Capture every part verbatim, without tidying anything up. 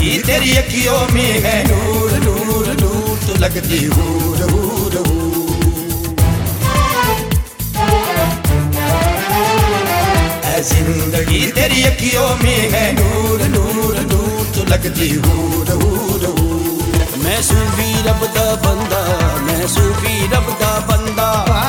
जिंदगी तेरी अखियों में है नूर नूर नूर, तू लगती हूर हूर हूर। ऐ जिंदगी तेरी अखियों में है नूर नूर नूर, तू लगती हूर हूर हूर। मैं सूफी रब दा बंदा, मैं सूफी रब दा बंदा,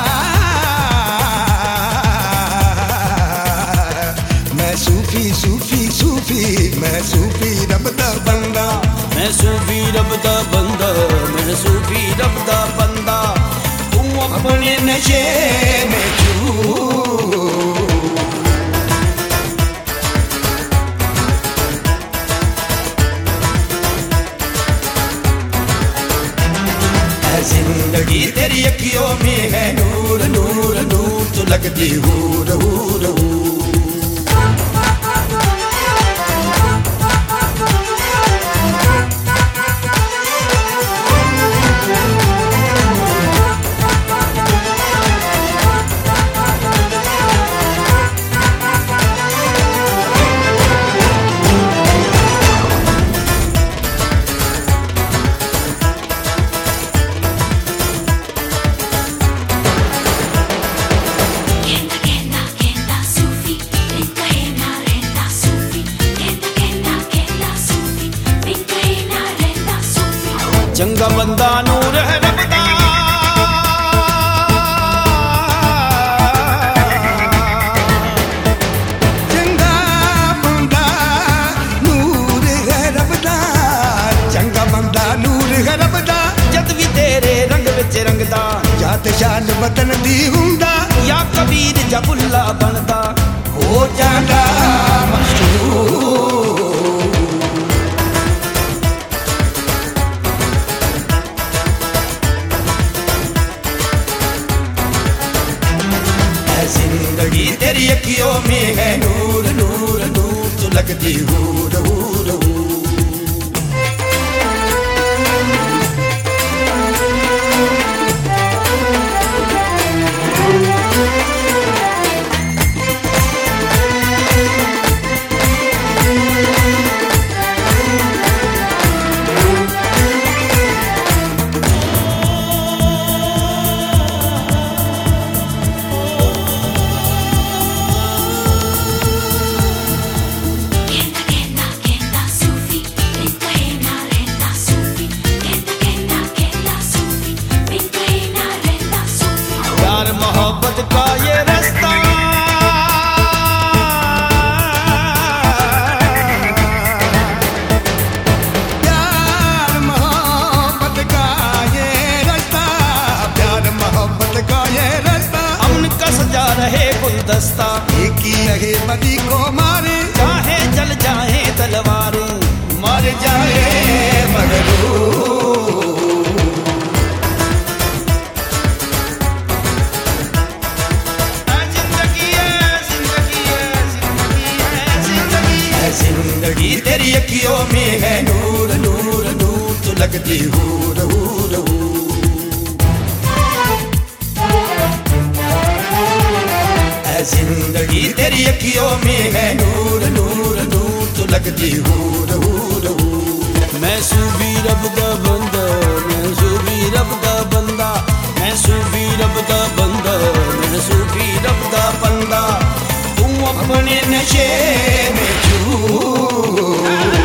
मैं सूफी सूफी सूफी, मैं सूफी रब दा बंदा, मैं सूफी रब दा बंदा, मैं सूफी रब दा बंदा। तू अपने नशे में चूर। जिंदगी तेरी अखियों में है नूर नूर नूर, तू लगती हूर हूर हूर। चंगा बंदा नूर है रब दा, चंगा बंदा नूर है रब दा, चंगा बंदा नूर है रब दा। जद भी तेरे रंग विच रंगदा, या ते शान बदन दी हुंदा, या कबीर जा बुल्ला बनदा, हो जांदा मशहूर। जिंदगी तेरी अखियों में है नूर नूर नूर, तू लगती हूर हूर हूर। मोहब्बत का ये रास्ता, प्यार मोहब्बत का ये रास्ता, प्यार मोहब्बत का ये रास्ता। अमन का सजा रहे गुलदस्ता, एक ही रहे बदी को मारे, चाहे जल जाए तलवारें, मर जाए मगरूर। जिंदगी तेरी अखियों में है नूर नूर नूर, तू लगती हूर हूर हूर। ऐ जिंदगी तेरी अखियों में है नूर नूर नूर, तू लगती हूर हूर हूर। मैं सूफी रब दा बंदा, मैं सूफी रब दा बंदा, मैं सूफी रब दा बंदा, मैं सूफी रब दा बंदा। तू अपने नशे में चूर।